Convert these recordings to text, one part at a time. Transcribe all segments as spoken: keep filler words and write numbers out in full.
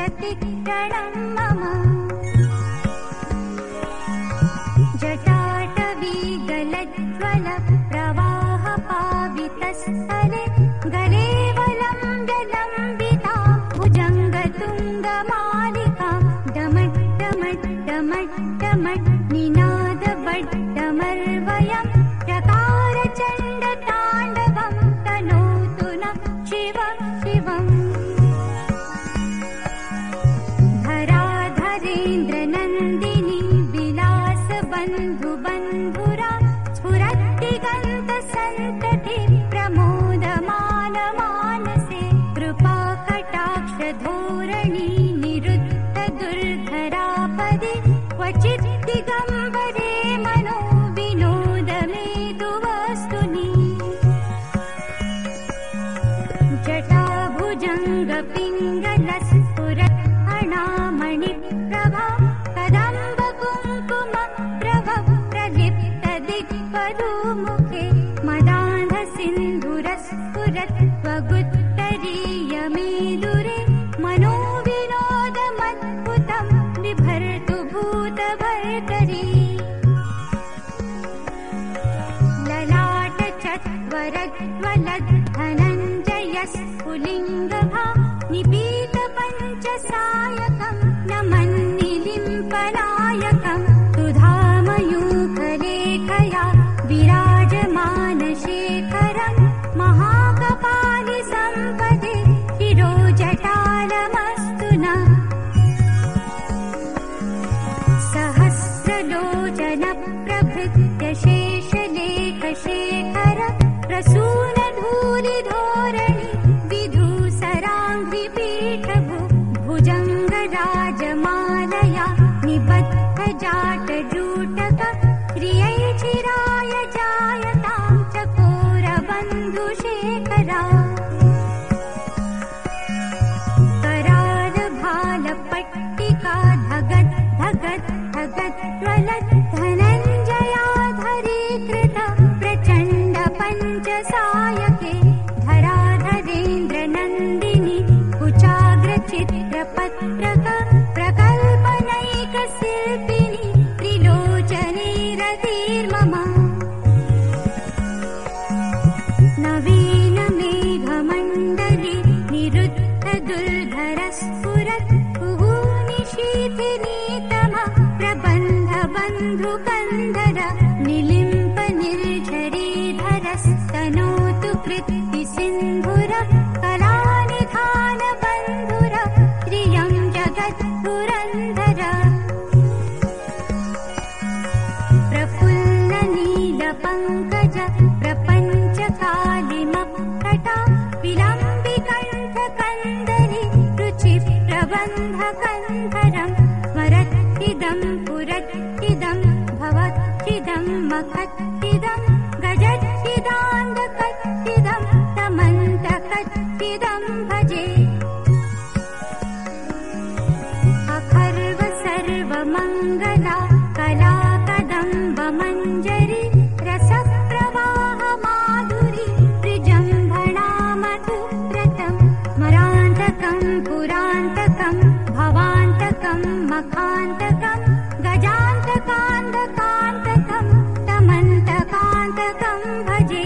प्रतिक्षणं मम जटाटवीगलज्ज्वल प्रवाहपावितस्थले गलेवलम्ब्यलम्बिता भुजङ्गतुङ्गमालिका डमट्टमट्टमट्टमट् निनादबड्डमर्वयं चकारचण्डताण्डवं तनोतु न शिवं शिवम् धराधरेन्द्रनन्दिनी विलासबन्धुबन्धुरा स्फुरद्दिगन्तसन्तति प्रमोदमानमानसे कृपाकटाक्षधोरणी निरुद्धदुर्धरापदे क्वचित् दिगम्बरे मनो विनोदमेतुवस्तुनि जटाभुजङ्गपिङ्गलस्फुरत्फणामणिप्रभा कदम्बकुङ्कुमप्रभ प्रलिप्तदिग्वधूमुखे मदान्धसिन्धुरस्फुरत्वगुत्तरीयमेदुरे मनोविनोदमद्भुतं बिभर्तु भूतभर्तरी ललाटचत्वरज्वलद्धनञ्जयस्फुलिङ्गभा निपीतपञ्चसायकं नमन्निलिम्पनायकं सुधामयूखलेखया विराजमानशेखरं महाकपालिसम्पदे शिरोजटालमस्तु नः सहस्रलोचनप्रभृत्य शेषलेखशेखर प्रसूनधूलिधोरणि विधूसराङ्घ्रिपीठभु भुजङ्गराजमालया निबद्धजाटजूटक श्रियैचिराय जायतां चकोरबन्धुशेखरा करालभालपट्टिका धगत् धगत् धगत् ज्वलत् धनञ्जयाधरीकृत प्रचण्ड पञ्चसायके धराधरेन्द्रनन्दिनी कुचाग्रचित्रपत्रक प्रकल्पनैकशिल्पिनी त्रिलोचने रतिर्मम नवीनमेघमण्डले निरुद्धदुर्धरस्फुरत् कुहूनिशीथिनीतम प्रबन्धबन्धुकन्धर निलिम्प निर्झरीधरस्तनोतु कृत्तिसिन्धुर कलानिधानबन्धुर श्रियं जगद्पुरन्धर प्रफुल्लनीलपङ्कज प्रपञ्चकालिमप्रटा विलम्बिकण्ठकन्दली रुचिप्रबन्धकन्धरं स्मरत्तिदं पुरत्तिदं भवत्तिदं मखत्तिदं गजत्तिदान्दकत्तिदं तमन्तकत्तिदं भजे अखर्व सर्वमङ्गला कला कदम्बमञ्जरी रसप्रवाहमाधुरी त्रिजम्भणा मधुव्रतं स्मरान्तकं पुरान्तकं भवान्तकं मखान्तकं गजान्तकान्तकान्तकं तमन्तकान्तकं भजे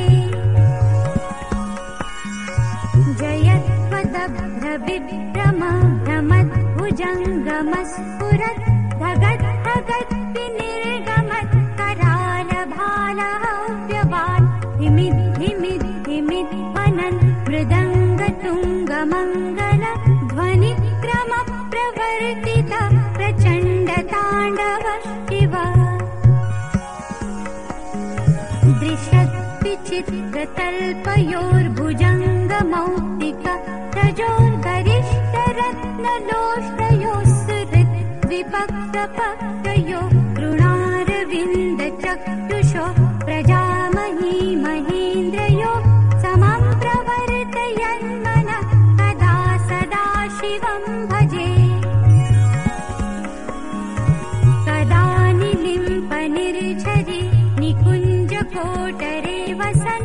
जयत्वदभ्रविभ्रम भ्रमद्भुजङ्गमस्फुरत् धगत् धगत् विनिर्गमत् करालभालहव्यवान् हिमिद् हिमिद् हिमिध्वनन् मृदङ्गतुङ्गमङ्गल ध्वनिक्रमप्रवर्तित प्रचण्डताण्डव शिव दृशद्विचित्रतल्पयोर्भुजङ्गमौक्तिक रजोर्गरिष्ठरत्नलोष्टयोः कृणारविन्दचक्षुषो प्रजामही महेन्द्रयो समं प्रवर्तयन्मनः कदा सदा शिवं भजे कदा निलिम्पनिर्झरि निकुञ्जकोटरे वसन्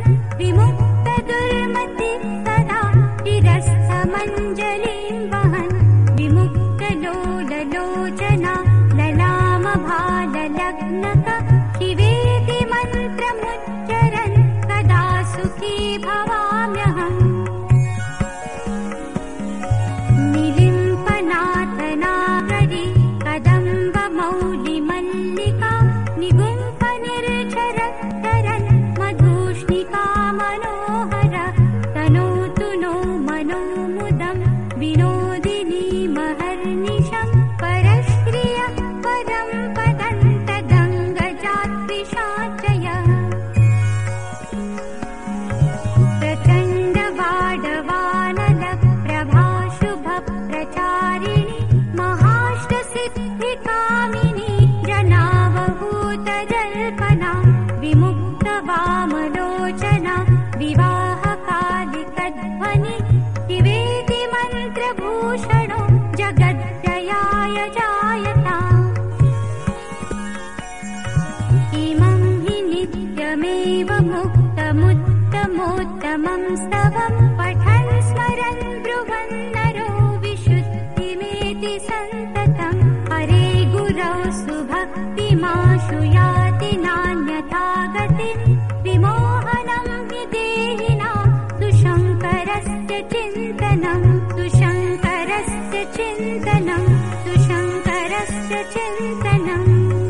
विमुक्तदुर्मति सदा शिरस्थमञ्जलिं वहन् विमुक्त नान्यथा गतिं विमोहनं हि देहिनां सुशङ्करस्य चिन्तनं सुशङ्करस्य चिन्तनं सुशङ्करस्य चिन्तनम्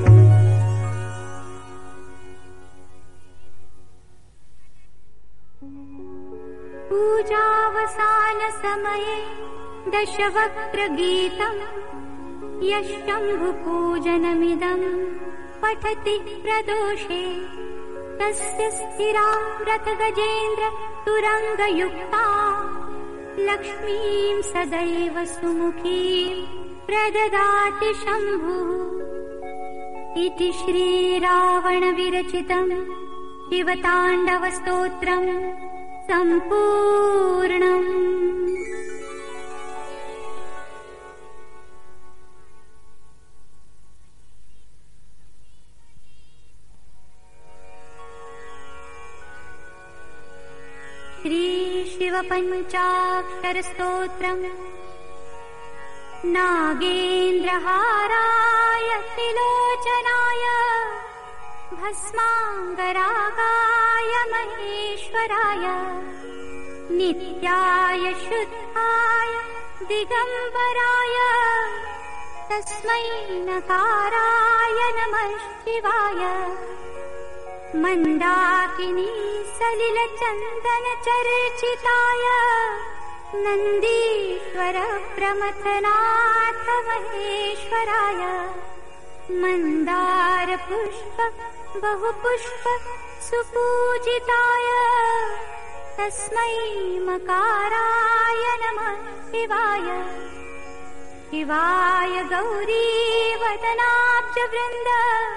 पूजावसानसमये दशवक्त्रगीतम् यः शम्भुपूजनमिदं पठति प्रदोषे तस्य स्थिरा रथगजेन्द्र तुरङ्गयुक्ता लक्ष्मीं सदैव सुमुखीं प्रददाति शम्भुः इति श्रीरावणविरचितं शिवताण्डवस्तोत्रम् सम्पूर्णम्। श्रीशिवपञ्चाक्षरस्तोत्रम् नागेन्द्रहाराय त्रिलोचनाय भस्माङ्गरागाय महेश्वराय नित्याय शुद्धाय दिगम्बराय तस्मै नकाराय नमः शिवाय मन्दाकिनी सलिलचन्दनचर्चिताय नन्दीश्वर प्रमथनाथ महेश्वराय मन्दारपुष्प बहुपुष्प सुपूजिताय तस्मै मकाराय नमः शिवाय शिवाय गौरीवदनाब्जवृन्द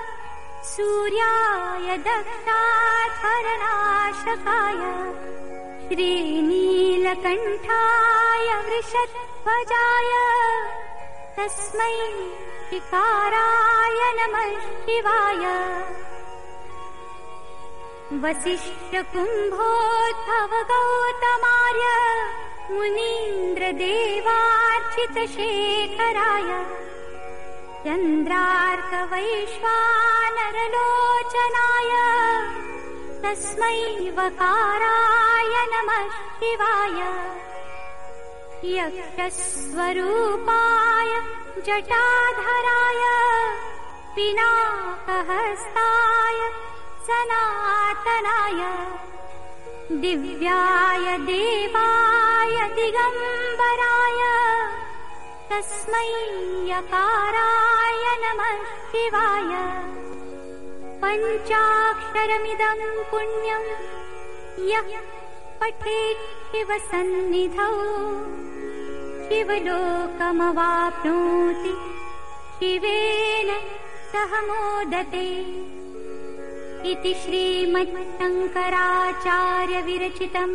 सूर्याय दक्षाधरनाशकाय श्रीनीलकण्ठाय वृषध्वजाय तस्मै शिकाराय नमः शिवाय वसिष्ठकुम्भोद्भव गौतमार्य मुनीन्द्रदेवार्चितशेखराय चन्द्रार्कवैश्वानरलोचनाय तस्मै वकाराय नमः शिवाय यक्षस्वरूपाय जटाधराय पिनाकहस्ताय सनातनाय दिव्याय देवाय दिगम्बराय तस्मै यकाराय नमः शिवाय पञ्चाक्षरमिदं पुण्यं यः पठेत् शिवसन्निधौ शिवलोकमवाप्नोति शिवेन सह मोदते इति श्रीमच्छङ्कराचार्यविरचितं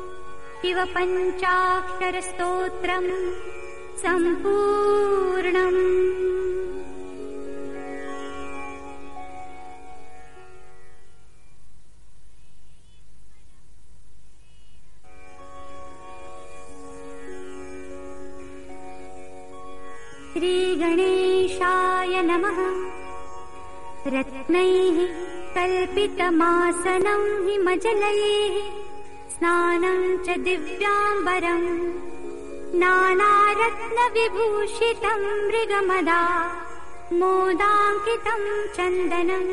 शिवपञ्चाक्षरस्तोत्रम् सम्पूर्णम्। श्रीगणेशाय नमः। रत्नैः कल्पितमासनं हिमजलैः स्नानं च दिव्याम्बरम् नानारत्नविभूषितं मृगमदा मोदाङ्कितं चन्दनं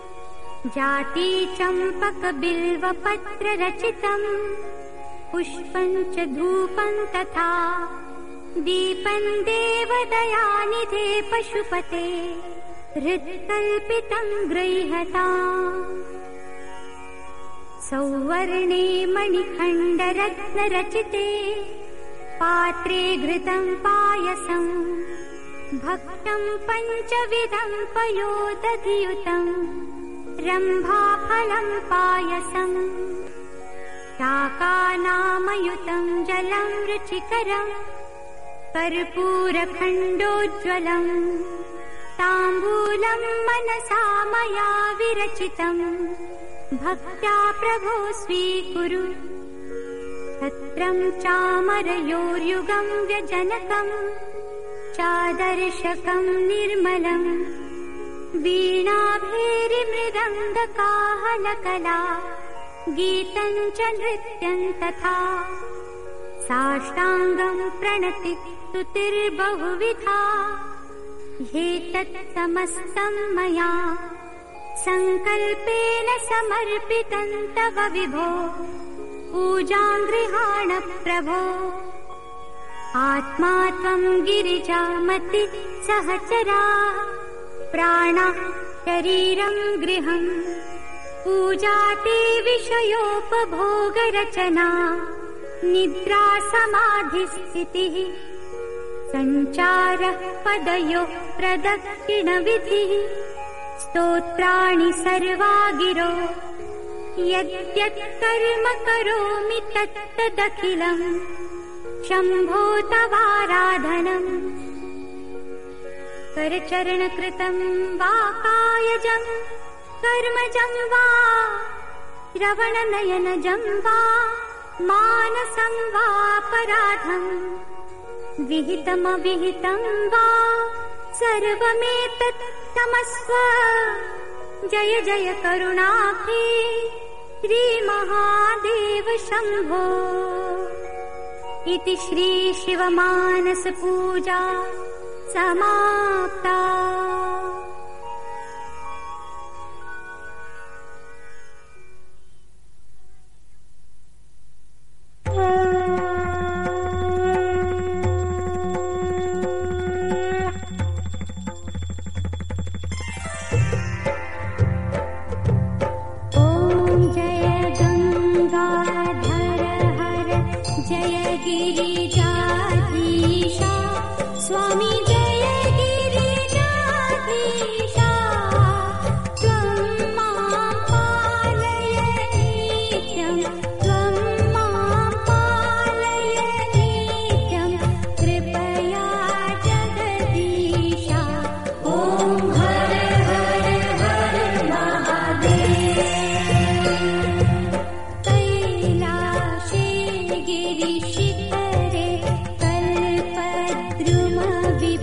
जातीचम्पकबिल्वपत्ररचितं पुष्पं च धूपं तथा दीपं देवदयानिधे पशुपते हृत्कल्पितं गृह्यताम् सौवर्णे मणिखण्डरत्नरचिते पात्रे घृतं पायसं भक्तं पञ्चविधं पयोदधियुतं रम्भाफलं पायसं शाकानामयुतं जलं रुचिकरं कर्पूरखण्डोज्ज्वलम् ताम्बूलं मनसा मया विरचितं भक्त्या प्रभो स्वीकुरु छत्रं चामरयोर्युगं व्यजनकं चादर्शकं निर्मलं वीणाभैर्मृदङ्गकाहलकला गीतं च नृत्यं तथा साष्टाङ्गं प्रणति स्तुतिर्बहुविधा ह्येतत् समस्तं मया सङ्कल्पेन समर्पितं तव विभो पूजां गृहाण प्रभो आत्मा त्वं गिरिजामति सहचरा प्राणा शरीरं गृहम् पूजा ते विषयोपभोगरचना निद्रा समाधिस्थितिः सञ्चारः पदयोः प्रदक्षिणविधिः स्तोत्राणि सर्वा गिरो यद्यत् कर्म करोमि तत्तदखिलम् शम्भो तवाराधनम् करचरणकृतं वा कायजं कर्मजं वा श्रवणनयनजं वा मानसं वापराधम् विहितमविहितं वा सर्वमेतत् क्षमस्व जय जय करुणाब्धे श्रीमहादेव शम्भो इति श्री शिवमानस पूजा समाप्ता। गिरिजाधीशा स्वामी जय गिरिजाधीशा त्वं मां पालय नित्यं त्वं मां पालय नित्यं कृपया जगदीशा ॐ हर हर हर महादेव कैलाशे गिरिशि कल्पद्रुमवि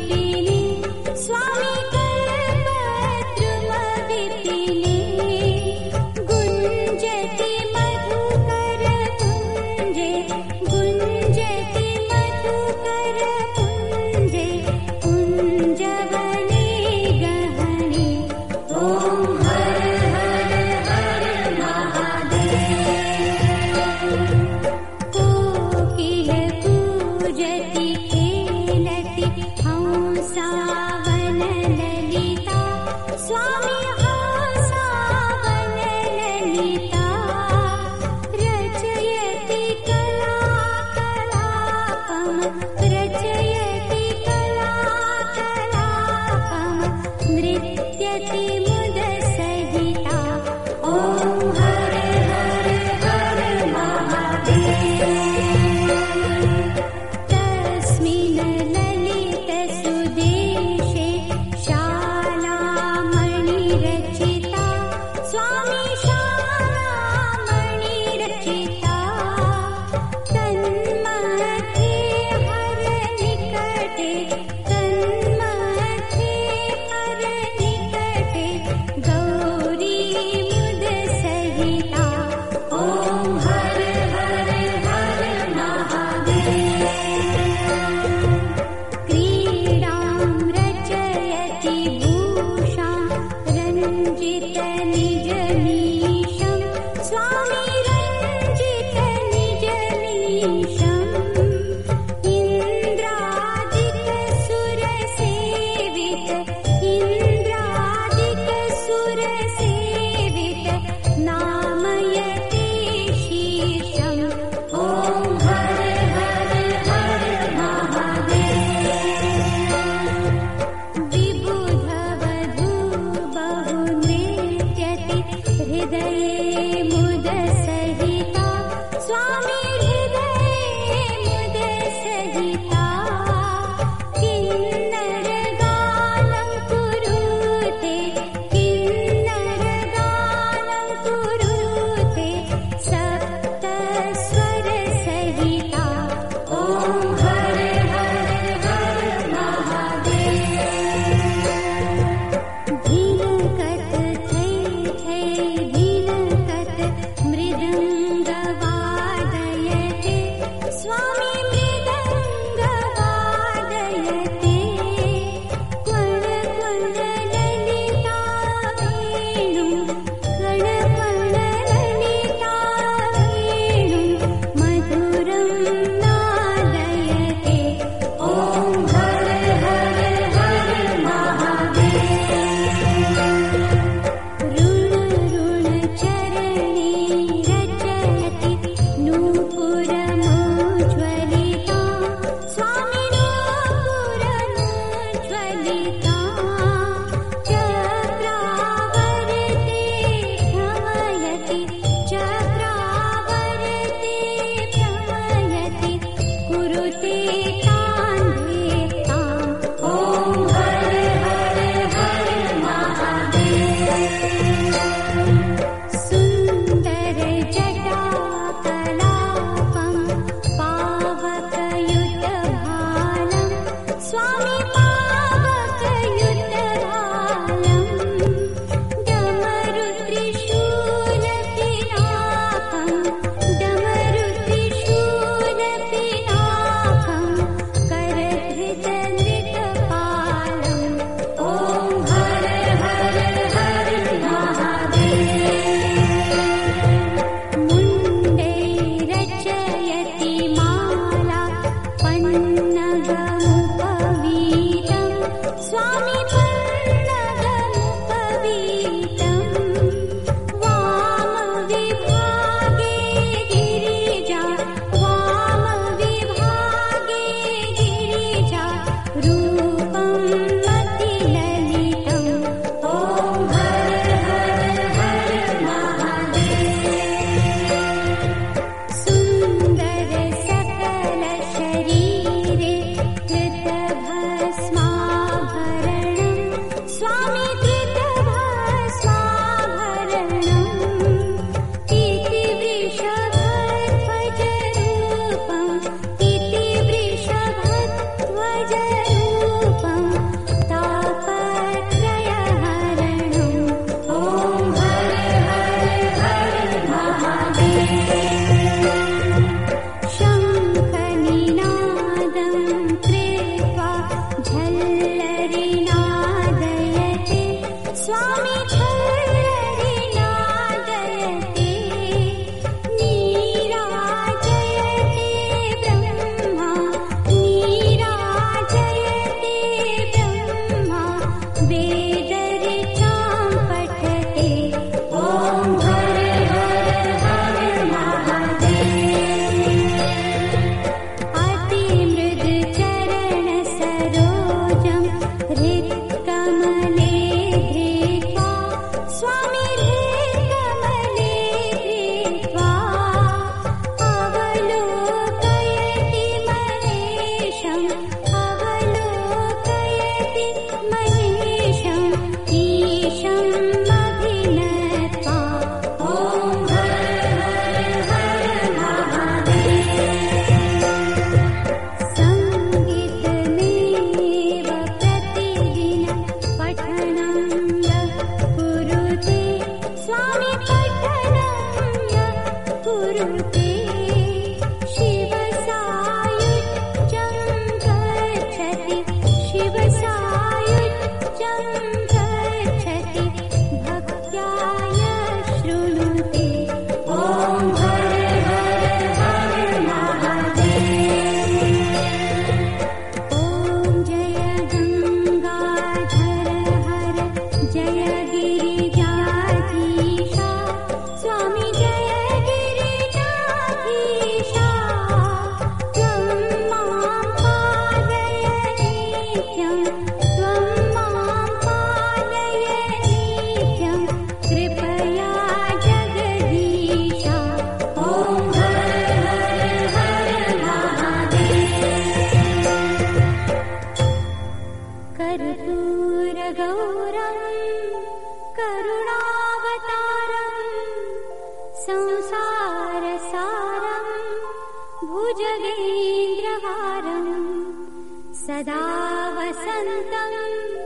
वसन्तं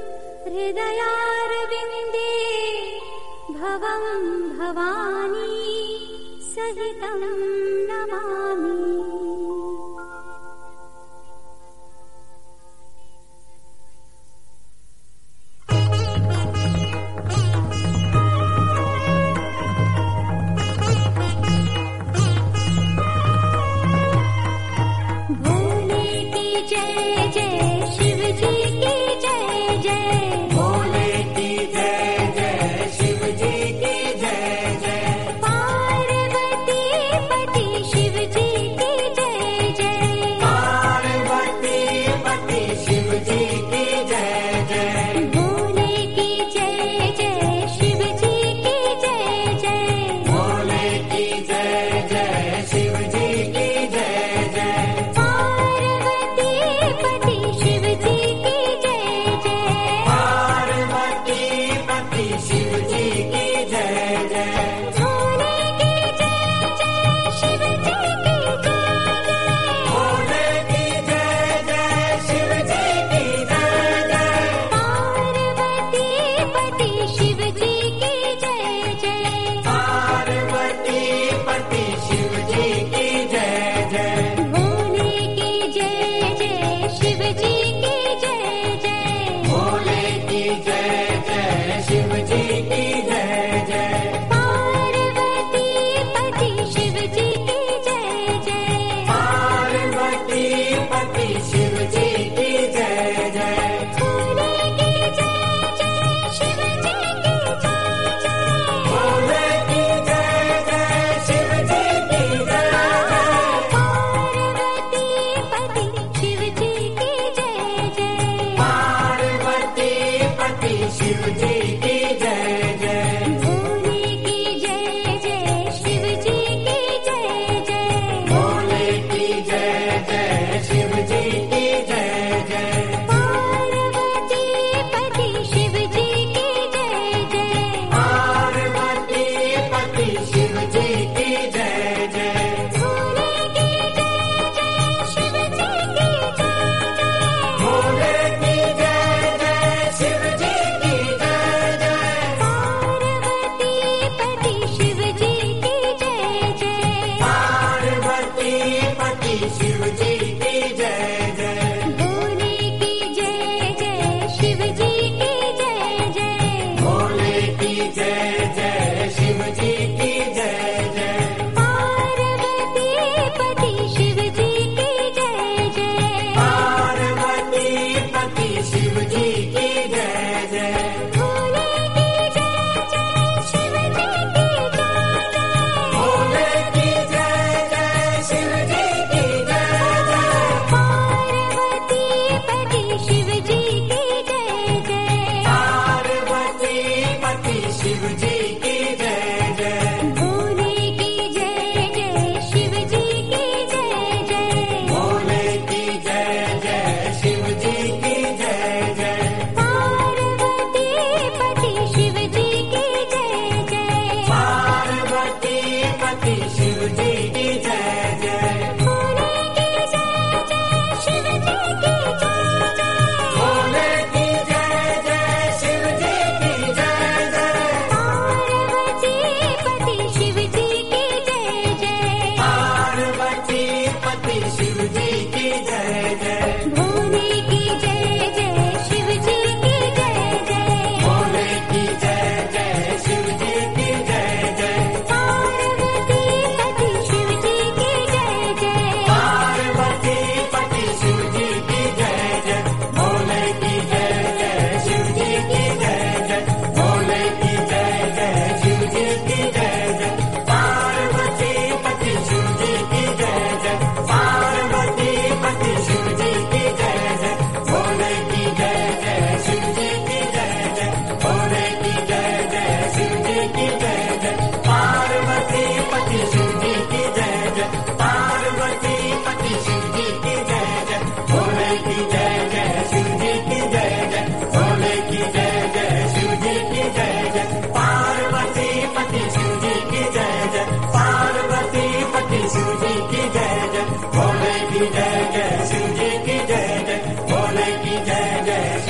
हृदयारविन्दे भवं भवानी सहितं नमामि। पार्वती पति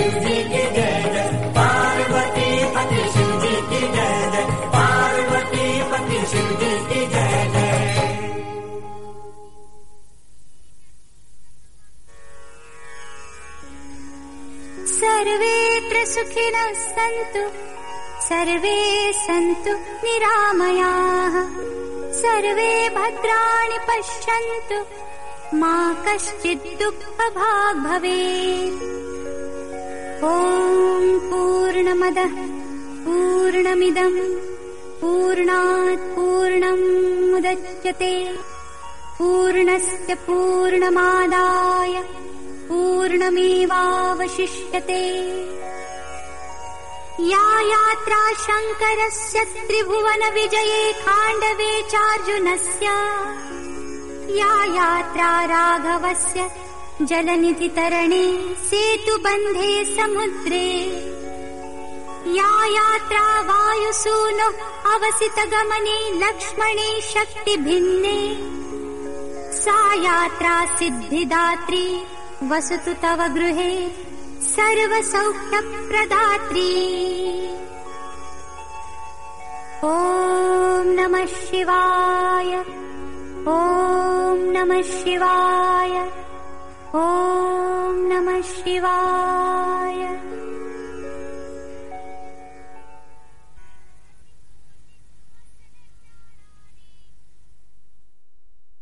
शिव जी की जय जय, पार्वती पति शिव जी की जय जय, पार्वती पति शिव जी की जय जय। सर्वेत्र सुखिनः सन्तु, सर्वे सन्तु निरामयाः, सर्वे भद्राणि पश्यन्तु, मा कश्चित् दुःखभाग् भवेत्। ॐ पूर्णमदः पूर्णमिदं पूर्णात् पूर्णम् मुदच्यते, पूर्णस्य पूर्णमादाय पूर्णमेवावशिष्यते। या यात्रा शङ्करस्य त्रिभुवन विजये खाण्डवे चार्जुनस्य, या यात्रा राघवस्य जलनिधितरणे सेतुबन्धे समुद्रे, या यात्रा वायुसूनो अवसितगमने लक्ष्मणे शक्तिभिन्ने, सा यात्रा सिद्धिदात्री वसतु तव गृहे सर्वसौख्यप्रदात्री। ॐ नमः शिवाय, ॐ नमः शिवाय, ॐ नमः शिवाय।